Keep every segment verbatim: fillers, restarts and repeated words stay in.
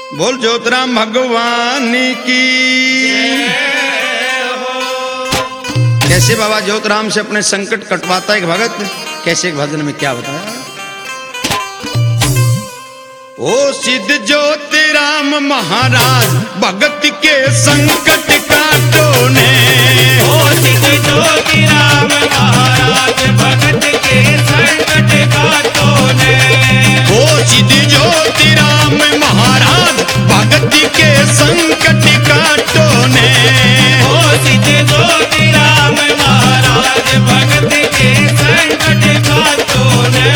बोल ज्योतिराम भगवान की। कैसे बाबा ज्योतिराम से अपने संकट कटवाता एक भगत, कैसे एक भजन में क्या बताया। ओ सिद्ध ज्योतिराम महाराज भगत के संकट काटो ने। ओ सिद्ध ज्योतिराम महाराज भगत के संकट काटो ने। ओ सिद्ध ज्योतिराम महाराज भगत के संकट काटो ने। ओ सिद्ध ज्योतिराम महाराज भगत के संकट काटो ने।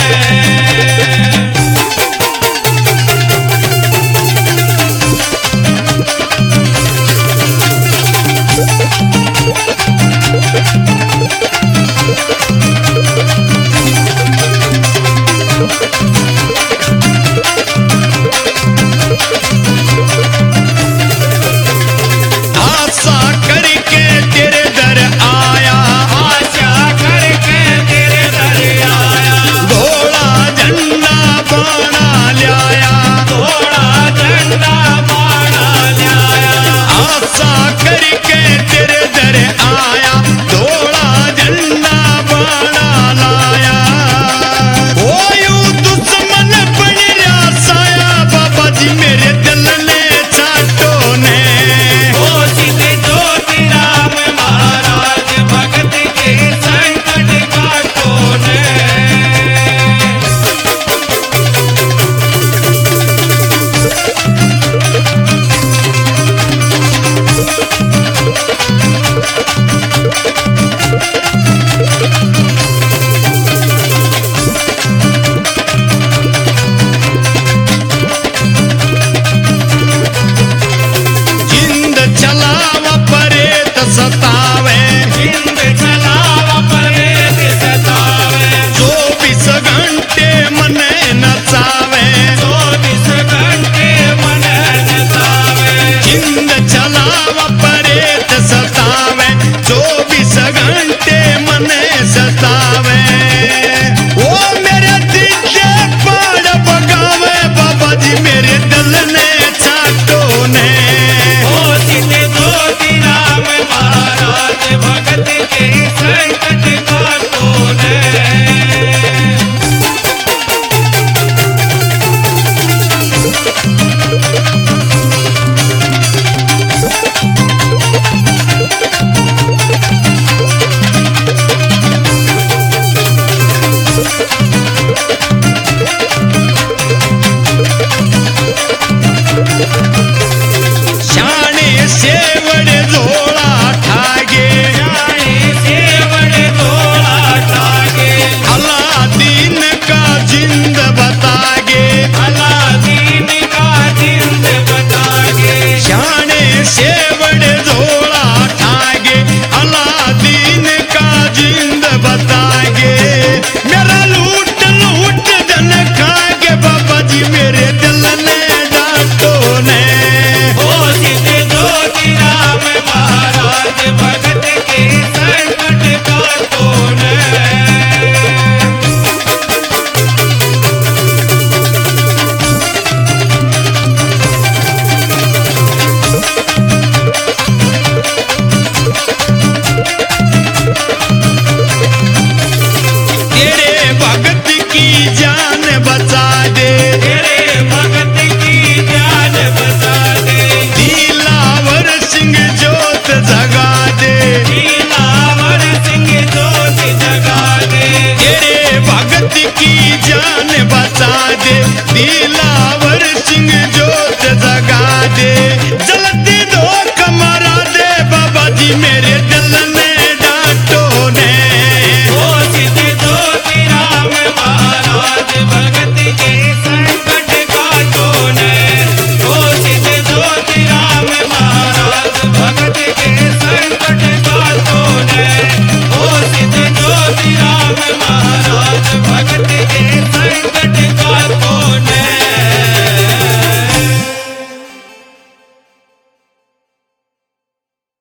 की जान बचा दे दिला